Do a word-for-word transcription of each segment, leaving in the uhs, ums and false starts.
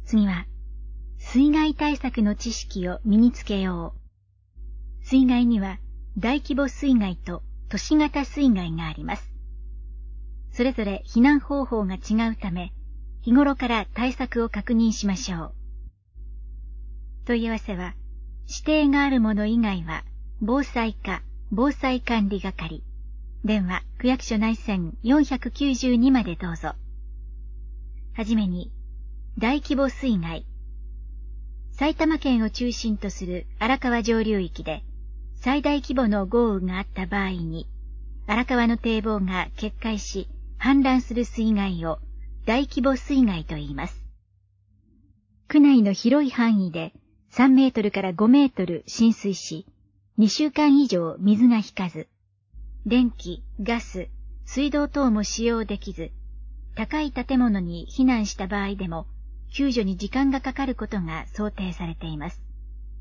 次は、水害対策の知識を身につけよう。水害には大規模水害と都市型水害があります。それぞれ避難方法が違うため、日頃から対策を確認しましょう。問い合わせは、指定があるもの以外は、防災課防災管理係、電話区役所内線よんひゃくきゅうじゅうにまでどうぞ。はじめに、大規模水害。埼玉県を中心とする荒川上流域で、最大規模の豪雨があった場合に、荒川の堤防が決壊し、氾濫する水害を大規模水害と言います。区内の広い範囲でさんメートルからごメートル浸水し、にしゅうかん以上水が引かず、電気、ガス、水道等も使用できず、高い建物に避難した場合でも、救助に時間がかかることが想定されています。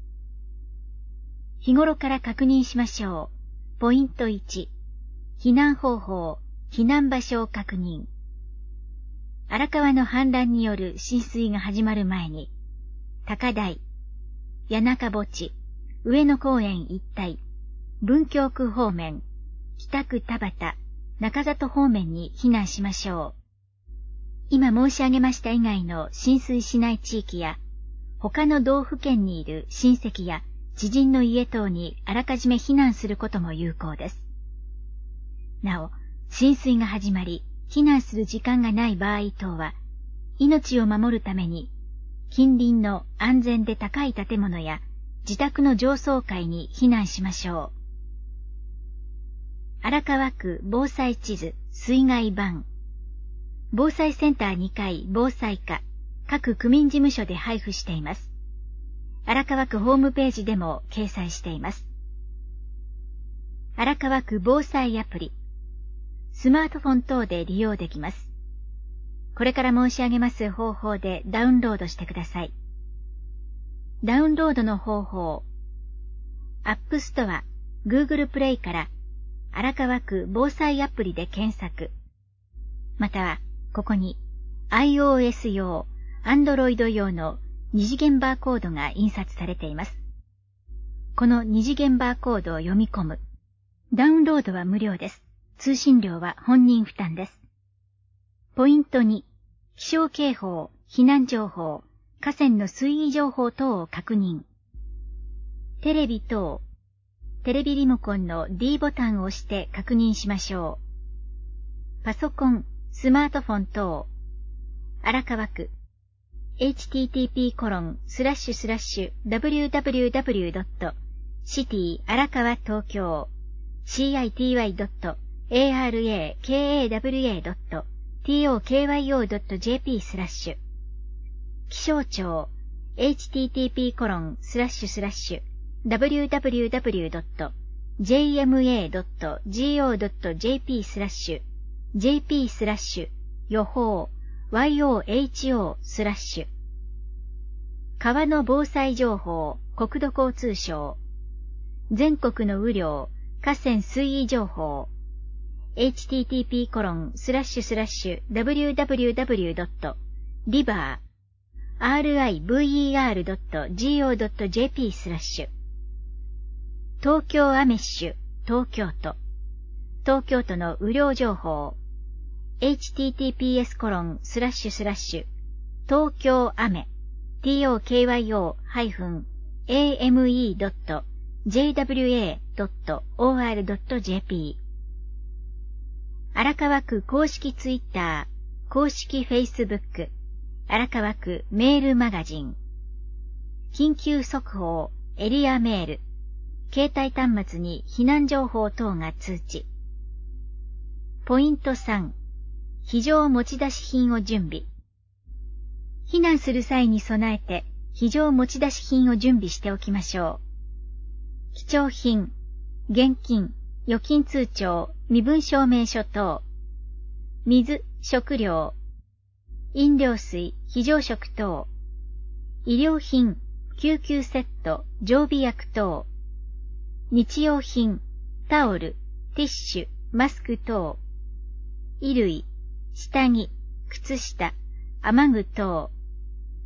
日頃から確認しましょう。ポイントいち、避難方法、避難場所を確認。荒川の氾濫による浸水が始まる前に、高台、谷中墓地、上野公園一帯、文京区方面、北区田端、中里方面に避難しましょう。今申し上げました以外の浸水しない地域や、他の道府県にいる親戚や知人の家等にあらかじめ避難することも有効です。なお、浸水が始まり、避難する時間がない場合等は、命を守るために、近隣の安全で高い建物や自宅の上層階に避難しましょう。荒川区防災地図水害版。防災センターにかい防災課、各区民事務所で配布しています。荒川区ホームページでも掲載しています。荒川区防災アプリ。スマートフォン等で利用できます。これから申し上げます方法でダウンロードしてください。ダウンロードの方法。App Store、Google Play から荒川区防災アプリで検索。または、ここに iOS 用、Android 用の二次元バーコードが印刷されています。この二次元バーコードを読み込む。ダウンロードは無料です。通信料は本人負担です。ポイントに、気象警報、避難情報、河川の水位情報等を確認。テレビ等、テレビリモコンの D ボタンを押して確認しましょう。パソコン、スマートフォン等、荒川区、エイチティーティーピーコロンスラッシュスラッシュダブリューダブリューダブリュードットシティ荒川東京 シーアイティーワイドットエーアールエーケーエーダブリューエードットティーオーケーワイオードットジェーピー スラッシュ気象庁 エイチティーティーピーコロンスラッシュスラッシュダブリューダブリューダブリュードットジェーエムエードットジーオードットジェーピー スラッシュ ジェーピー スラッシュ予報 ワイオーエイチオー スラッシュ川の防災情報国土交通省全国の雨量河川水位情報 エイチティーティーピーコロンスラッシュスラッシュダブリューダブリューダブリュードットリバー リバー ドットジーオードットジェーピー スラッシュ東京アメッシュ東京都東京都の雨量情報 エイチティーティーピーエスコロンスラッシュスラッシュ東京雨 トーキョー ハイフン エーエムイー ドット ジェーダブリューエー ドット オーアール ドット ジェーピー 荒川区公式ツイッター公式フェイスブック荒川区メールマガジン緊急速報エリアメール携帯端末に避難情報等が通知ポイントさん非常持ち出し品を準備避難する際に備えて非常持ち出し品を準備しておきましょう。貴重品、現金、預金通帳、身分証明書等、水、食料、飲料水、非常食等、医療品、救急セット、常備薬等、日用品、タオル、ティッシュ、マスク等、衣類、下着、靴下、雨具等、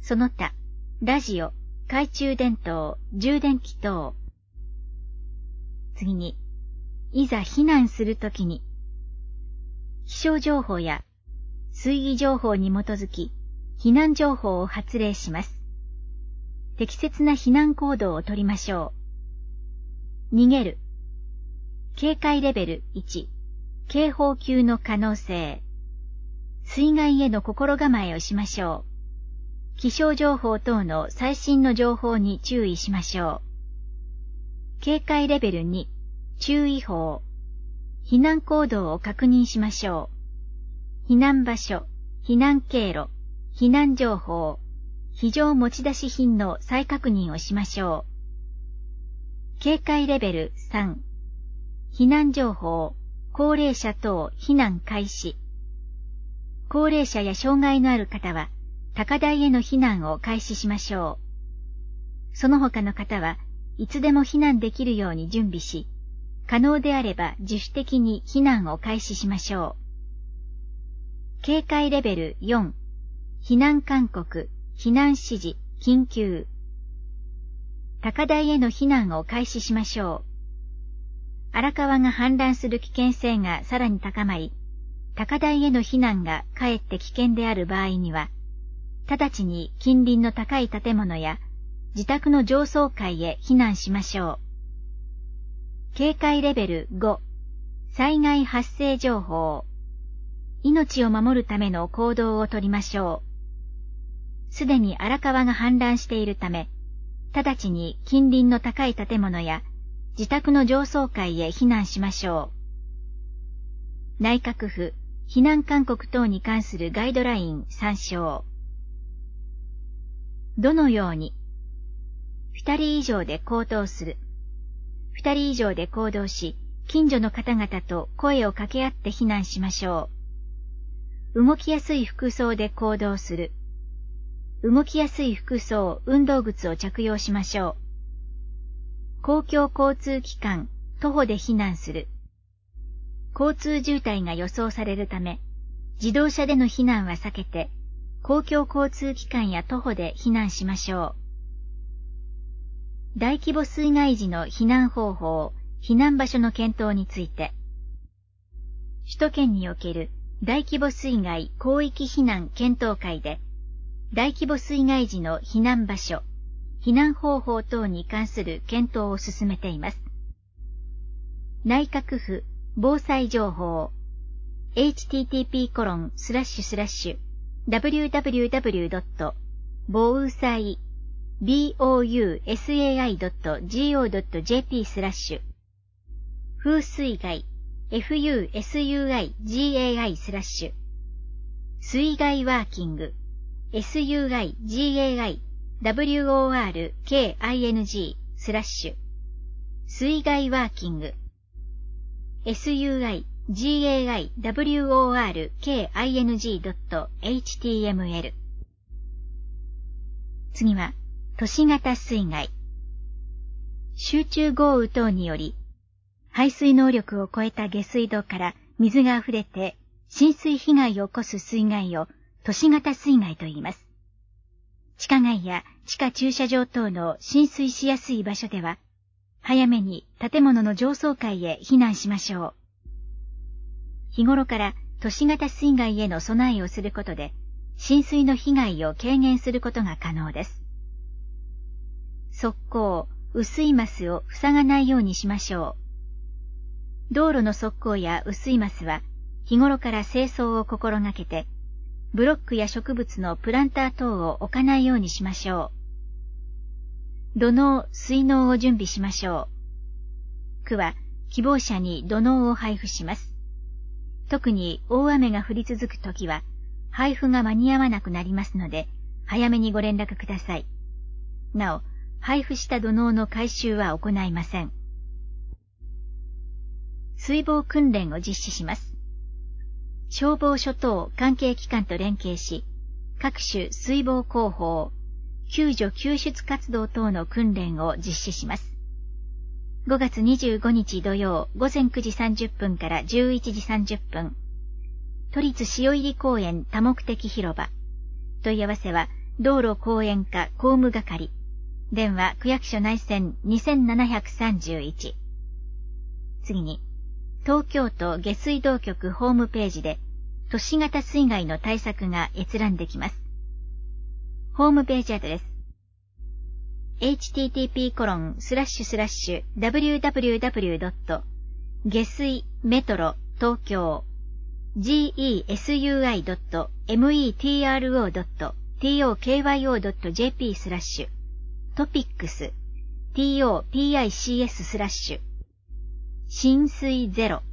その他、ラジオ、懐中電灯、充電器等。次に、いざ避難するときに、気象情報や水位情報に基づき、避難情報を発令します。適切な避難行動をとりましょう。逃げる。警戒レベルいち、警報級の可能性。水害への心構えをしましょう。気象情報等の最新の情報に注意しましょう。警戒レベルに、注意報。避難行動を確認しましょう。避難場所、避難経路、避難情報、非常持ち出し品の再確認をしましょう。警戒レベルさん、避難情報、高齢者等避難開始。高齢者や障害のある方は、高台への避難を開始しましょう。その他の方はいつでも避難できるように準備し、可能であれば自主的に避難を開始しましょう。警戒レベルよん、避難勧告、避難指示、緊急。高台への避難を開始しましょう。荒川が氾濫する危険性がさらに高まり、高台への避難がかえって危険である場合には、直ちに近隣の高い建物や自宅の上層階へ避難しましょう。警戒レベルご、災害発生情報。命を守るための行動をとりましょう。すでに荒川が氾濫しているため、直ちに近隣の高い建物や自宅の上層階へ避難しましょう。内閣府避難勧告等に関するガイドライン参照。どのように、二人以上で行動する。二人以上で行動し、近所の方々と声を掛け合って避難しましょう。動きやすい服装で行動する。動きやすい服装、運動靴を着用しましょう。公共交通機関、徒歩で避難する。交通渋滞が予想されるため、自動車での避難は避けて、公共交通機関や徒歩で避難しましょう。大規模水害時の避難方法、避難場所の検討について、首都圏における大規模水害広域避難検討会で、大規模水害時の避難場所、避難方法等に関する検討を進めています。内閣府防災情報 エイチティーティーピーコロンスラッシュスラッシュダブリューダブリューダブリュードットボウサイドットジオードットジェーピー スラッシュ風水害 エフユーエスユーアイジェーアイ スラッシュ水害ワーキング エスユーアイジェーアイダブリューオーアールケーアイエヌジー スラッシュ水害ワーキング エスユーアイジェーアイダブリューオーアールケーアイエヌジードットエイチティーエムエル 次は都市型水害。集中豪雨等により、排水能力を超えた下水道から水が溢れて浸水被害を起こす水害を都市型水害と言います。地下街や地下駐車場等の浸水しやすい場所では、早めに建物の上層階へ避難しましょう。日頃から都市型水害への備えをすることで、浸水の被害を軽減することが可能です。側溝、雨水ますを塞がないようにしましょう。道路の側溝や雨水ますは、日頃から清掃を心がけて、ブロックや植物のプランター等を置かないようにしましょう。土のう、水のうを準備しましょう。区は希望者に土のうを配布します。特に大雨が降り続くときは、配布が間に合わなくなりますので、早めにご連絡ください。なお、配布した土のうの回収は行いません。水防訓練を実施します。消防署等関係機関と連携し、各種水防広報、救助救出活動等の訓練を実施します。ごがつにじゅうごにち土曜午前くじさんじゅっぷんからじゅういちじさんじゅっぷん、都立塩入公園多目的広場。問い合わせは道路公園課公務係。電話区役所内線にせんななひゃくさんじゅういち。次に、東京都下水道局ホームページで都市型水害の対策が閲覧できます。ホームページアドレス エイチティーティーピーコロンスラッシュスラッシュダブリューダブリューダブリュードット下水メトロ東京 ジーイーエスユーアイドットメトロドットトクヨドットジェーピースラッシュトピックス トピックス スラッシュ浸水ゼロ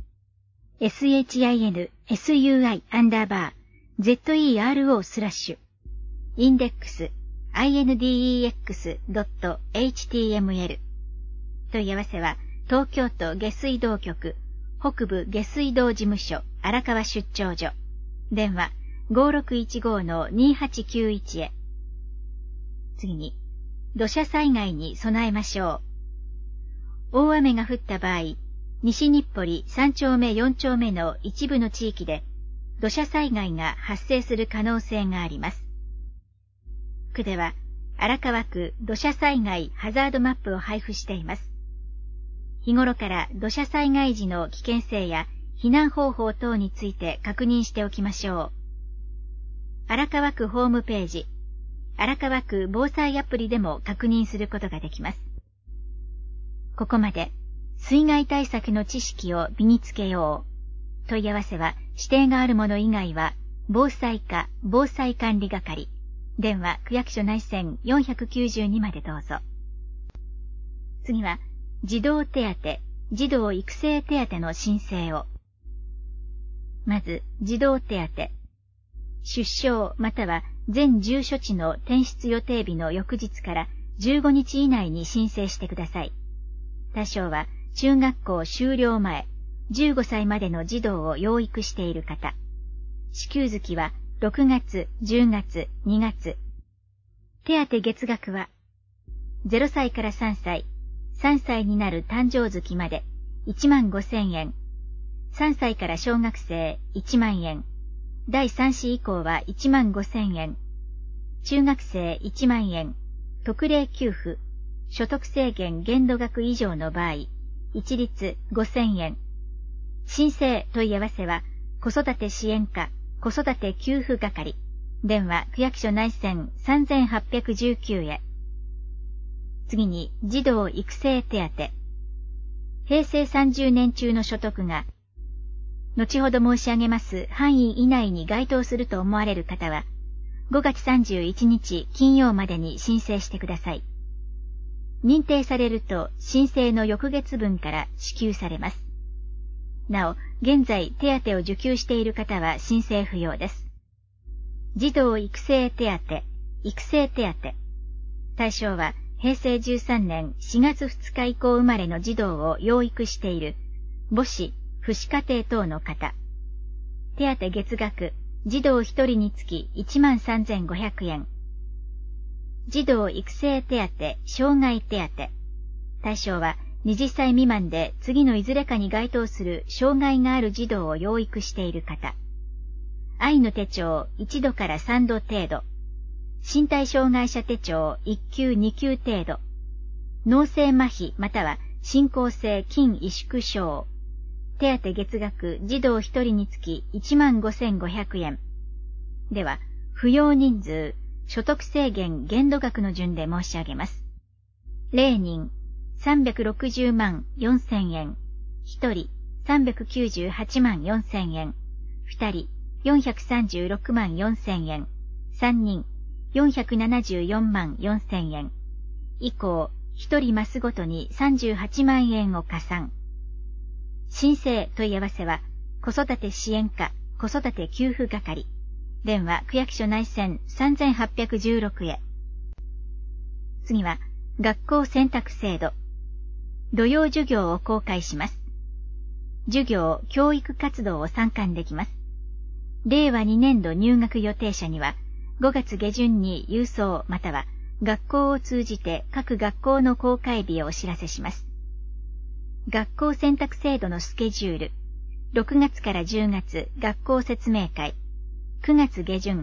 SHINSUI アンダーバー ZERO スラッシュインデックス インデックス ドット エイチティーエムエル 問い合わせは東京都下水道局北部下水道事務所荒川出張所電話 ごろくいちごのにはちきゅういち へ。次に土砂災害に備えましょう。大雨が降った場合、西日暮里さん丁目よん丁目の一部の地域で土砂災害が発生する可能性があります。区では荒川区土砂災害ハザードマップを配布しています。日頃から土砂災害時の危険性や避難方法等について確認しておきましょう。荒川区ホームページ、荒川区防災アプリでも確認することができます。ここまで水害対策の知識を身につけよう。問い合わせは指定があるもの以外は防災課防災管理係電話区役所内線よんひゃくきゅうじゅうにまでどうぞ。次は児童手当、児童育成手当の申請を。まず児童手当。出生または全住所地の転出予定日の翌日からじゅうごにち以内に申請してください。対象は中学校修了前、じゅうごさいまでの児童を養育している方。支給月はろくがつ、じゅうがつ、にがつ。手当月額はゼロさいからさんさい、さんさいになる誕生月までいちまんごせんえん。さんさいから小学生いちまんえん。だいさん子以降はいちまんごせんえん。中学生いちまんえん。特例給付。所得制限限度額以上の場合、一律ごせんえん。申請問い合わせは、子育て支援課、子育て給付係。電話区役所内線さんぜんはっぴゃくじゅうきゅうへ。次に、児童育成手当。平成さんじゅうねん中の所得が、後ほど申し上げます範囲以内に該当すると思われる方は、ごがつさんじゅういちにち金曜までに申請してください。認定されると申請の翌月分から支給されます。なお、現在手当を受給している方は申請不要です。児童育成手当、育成手当。対象は平成じゅうさんねんしがつふつか以降生まれの児童を養育している母子、父子家庭等の方。手当月額、児童ひとりにつきいちまんさんぜんごひゃくえん。児童育成手当、障害手当。対象ははたち未満で次のいずれかに該当する障害がある児童を養育している方。愛の手帳いちどからさんど程度。身体障害者手帳いっ級に級程度。脳性麻痺または進行性筋萎縮症。手当月額児童ひとりにつきいちまんごせんごひゃくえん。では、扶養人数、所得制限限度額の順で申し上げます。れいにん、さんびゃくろくじゅうまんよんせんえん。ひとり、さんびゃくきゅうじゅうはちまんよんせんえん。ふたり、よんひゃくさんじゅうろくまんよんせんえん。さんにん、よんひゃくななじゅうよんまんよんせんえん。以降、ひとりマスごとにさんじゅうはちまんえんを加算。申請問い合わせは、子育て支援課、子育て給付係。電話区役所内線さんぜんはっぴゃくじゅうろくへ。次は、学校選択制度。土曜授業を公開します。授業、教育活動を参観できます。れいわにねんど入学予定者には、ごがつ下旬に郵送または学校を通じて各学校の公開日をお知らせします。学校選択制度のスケジュール。ろくがつからじゅうがつ学校説明会。くがつ下旬、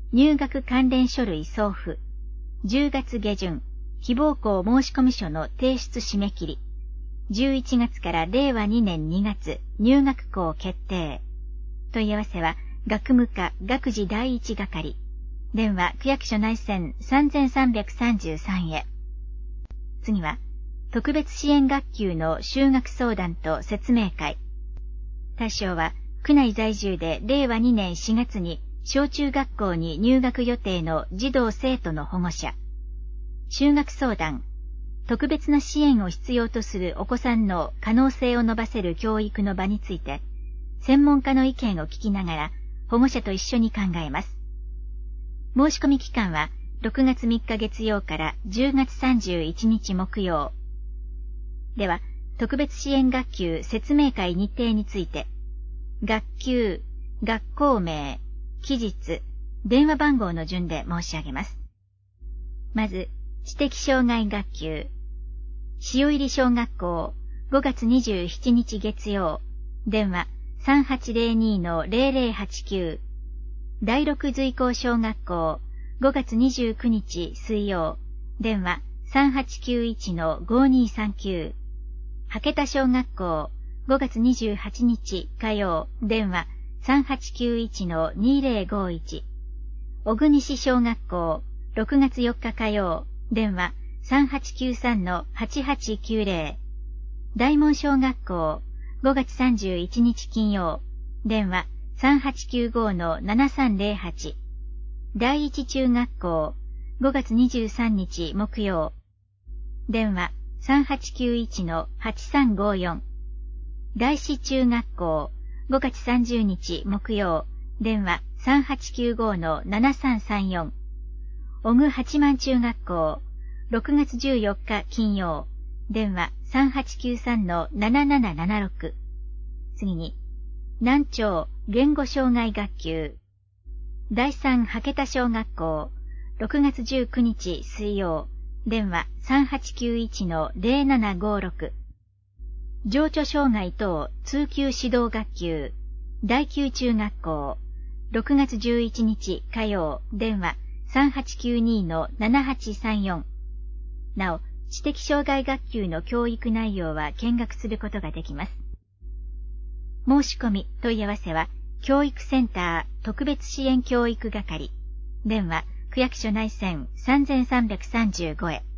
入学関連書類送付。じゅうがつ下旬、希望校申込書の提出締め切り。じゅういちがつかられいわにねんにがつ、入学校決定。問い合わせは、学務課学事第一係。電話区役所内線さんさんさんさんへ。次は、特別支援学級の就学相談と説明会。対象は、区内在住でれいわにねんしがつに小中学校に入学予定の児童生徒の保護者。就学相談。特別な支援を必要とするお子さんの可能性を伸ばせる教育の場について、専門家の意見を聞きながら保護者と一緒に考えます。申し込み期間はろくがつみっか月曜からじゅうがつさんじゅういちにち木曜。では、特別支援学級説明会日程について、学級、学校名、期日、電話番号の順で申し上げます。まず、知的障害学級。塩入小学校、ごがつにじゅうしちにち月曜、電話さんはちゼロにのゼロゼロはちきゅう。第六随行小学校、ごがつにじゅうくにち水曜、電話さんはちきゅういちのごにさんきゅう。羽田小学校、ごがつにじゅうはちにち火曜、電話さんはちきゅういちのにゼロごいち。小国市小学校、ろくがつよっか火曜、電話さんはちきゅうさんのはちはちきゅうゼロ。大門小学校、ごがつさんじゅういちにち金曜、電話さんはちきゅうごのななさんゼロはち。第一中学校、ごがつにじゅうさんにち木曜、電話さんはちきゅういちのはちさんごよん。大師中学校、ごがつさんじゅうにち木曜、電話さんはちきゅうごのななさんさんよん。小具八幡中学校、ろくがつじゅうよっか金曜、電話さんはちきゅうさんのなななななろく。次に、南町言語障害学級。第三羽田小学校、ろくがつじゅうくにち水曜、電話さんはちきゅういちのゼロななごろく。情緒障害等通級指導学級。第九中学校、ろくがつじゅういちにち火曜、電話さんはちきゅうにのななはちさんよん。なお、知的障害学級の教育内容は見学することができます。申し込み、問い合わせは、教育センター特別支援教育係。電話、区役所内線さんさんさんさんごへ。